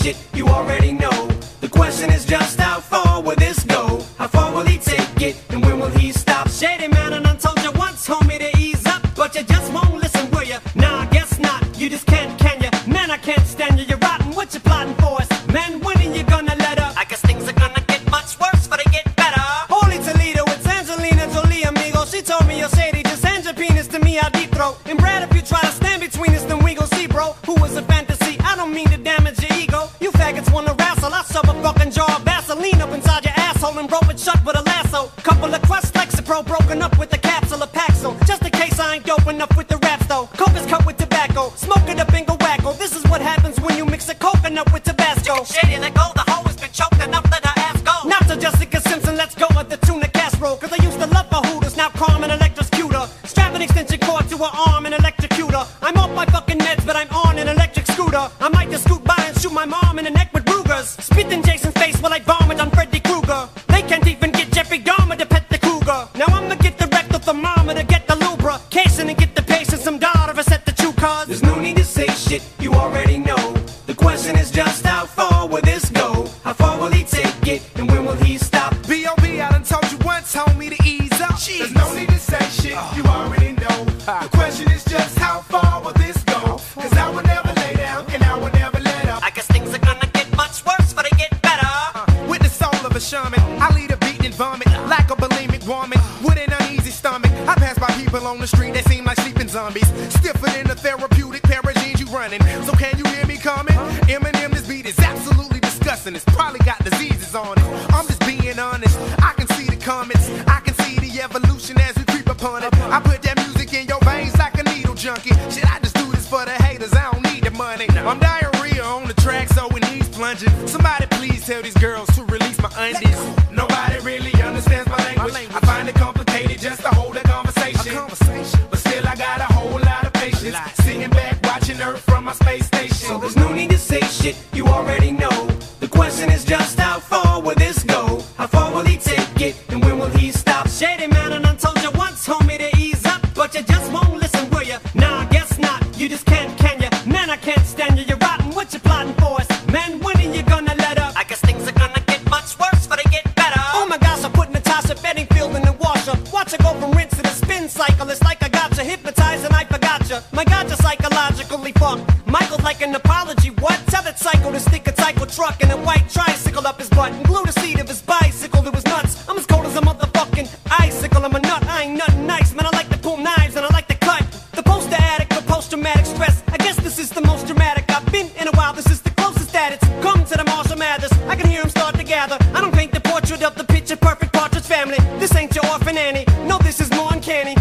shit, you already know. The question is just how far will this go? How far will he take it, and when will he stop? Shady man, and I told you once, homie, to ease up, but you just won't listen, will you? Nah, I guess not, you just can't, can you? Man, I can't stand you, you're rotten, what you plotting for us? Man, when are you gonna let up? I guess things are gonna get much worse, but they get better. Holy Toledo, it's Angelina Jolie, amigo. She told me, yo, Shady, just hand your penis to me, I'll deep throat. And Brad, if you try to stand between us, then we gon' see, bro. Who was a fantasy? I don't mean to damage your ego. You faggots wanna wrestle, I shove a fucking jar of Vaseline up inside your asshole and rope it shut with a lasso. Couple of crusts, Lexapro, broken up with a capsule of Paxil. Just in case I ain't dope enough with the raps though. Coke is cut with tobacco, smoke it up and go wacko. This is what happens when you mix a coconut with Tabasco. Shady, let go, the hoe has been choked enough, let her ass go. Not to Jessica Simpson, let's go at the tuna casserole. Cause I used to love her Hooters, now Carmen electrocute her. Strap an extension cord to her arm and electrocute her. I'm off my fucking meds, but I'm on an electric scooter. I might just scoot by and shoot my mom in the neck with Rugers. Spit in Jason's face while I vomit on Freddy Krueger. They can't even get Jeffrey Dahmer to pet the cougar. Now I'ma get the rectal thermometer, get the lubrication, and get the patient some Darvis at the chew cause there's no need to say shit, you already know. The question is just how far will this go? How far will he take it, and when will he stop? B.O.B. I done told you once, homie, to ease up. There's no need to say shit, you already know. The question is just how far will this go? Cause I will never lay down, and I will never let up. I guess things are gonna get much worse, but they get better. With the soul of a shaman, I lead a beat and vomit like a bulimic woman with an uneasy stomach. I pass by people on the street that seem like sleeping zombies, stiffer than the therapeutic pair of jeans you running. So can you hear me coming? Eminem, this beat is absolutely disgusting. It's probably got diseases on it. I'm just being honest. I can see the comments, I can see the evolution as we creep upon it. I put that music in your veins like a needle junkie. Shit, I just do this for the haters, I don't need the money. I'm diarrhea on the track, so it needs plunging. Somebody please tell these girls to release my undies. Nobody really understands my language. I find it complicated just to hold a conversation. But still I got a whole lot of patience, sitting back watching Earth from my space station. So there's no need to say shit, you already know. The question is just how far will this go? How far will he take it, and when will he stop? Shady man, and I told you once, homie, to ease up, but you just won't listen, will you? Nah, I guess not, you just can't, can you? Man, I can't stand you, you're rotten, what you plotting for us? Man, when are you gonna let up? I guess things are gonna get much worse, but they get better. Oh my gosh, I put Natasha Bedingfield in the washer. Watch her go from rinse to the spin cycle. It's like I got you hypnotized and I forgot you. My God, you're psychologically fucked. Michael's like an apology, what? Tell that psycho to stick a psycho truck and a white tricycle up his butt and glue the seat of his bicycle to his nuts. I'm as cold as a motherfucking icicle. I'm a nut, I ain't nothing nice, man. I like to pull knives and I like to cut. The poster addict for post-traumatic stress. I guess this is the most dramatic I've been in a while. This is the closest that it's come to the Marshall Mathers. I can hear him start to gather. I don't paint the portrait of the picture perfect Partridge Family. This ain't your orphan Annie. No, this is more uncanny.